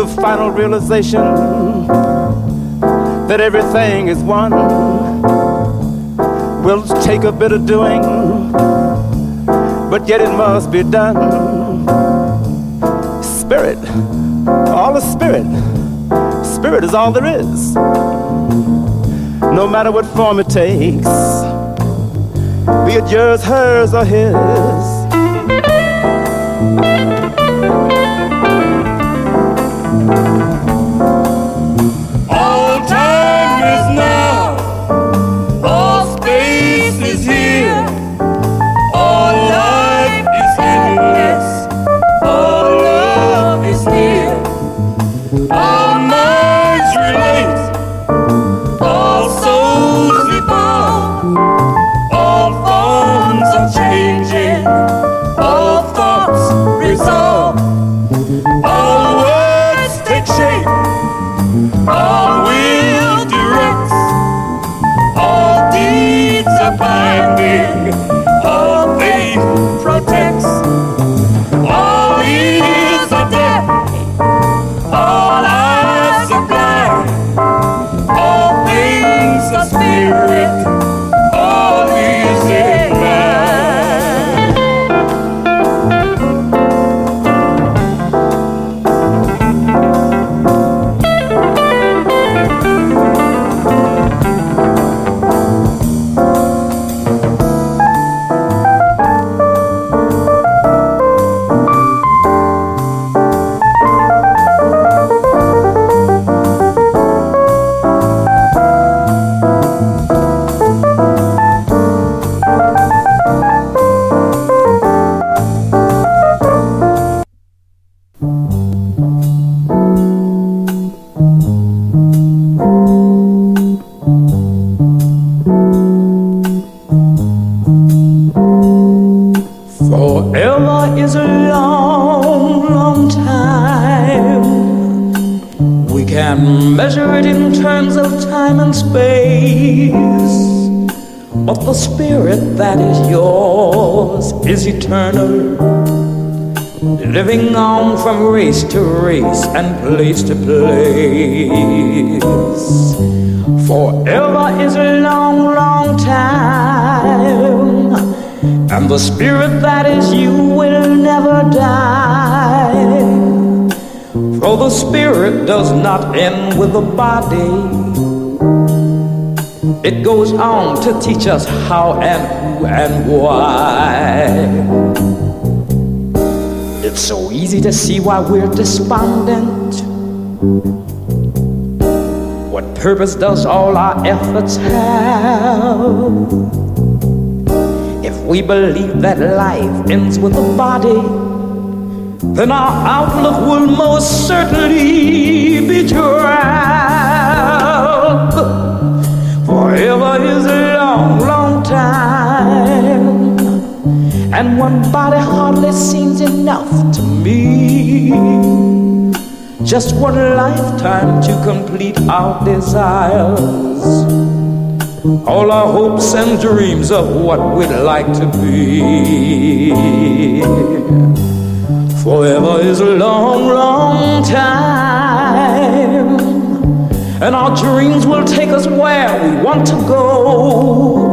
the final realization that everything is one will take a bit of doing, but yet it must be done. Spirit, all is spirit. Spirit is all there is. No matter what form it takes, be it yours, hers, or his. All time is now, all space is here, all life is endless, all love is near, all minds relate, all souls evolve, all forms are changing, all thoughts resolve, all words take shape, all will directs, all deeds are binding, all faith protects, all ears are deaf, all eyes are blind, all things are spirit, all is in mind. Forever is a long, long time. We can measure it in terms of time and space, but the spirit that is yours is eternal, living on from race to race and place to place. Forever is a long, long time, and the spirit that is you will never die. For the spirit does not end with the body. It goes on to teach us how and who and why. It's so easy to see why we're despondent. What purpose does all our efforts have? If we believe that life ends with the body, then our outlook will most certainly be drab. Forever is a long, long time, and one body hardly seems enough to me. Just one lifetime to complete our desires, all our hopes and dreams of what we'd like to be. Forever is a long, long time, and our dreams will take us where we want to go.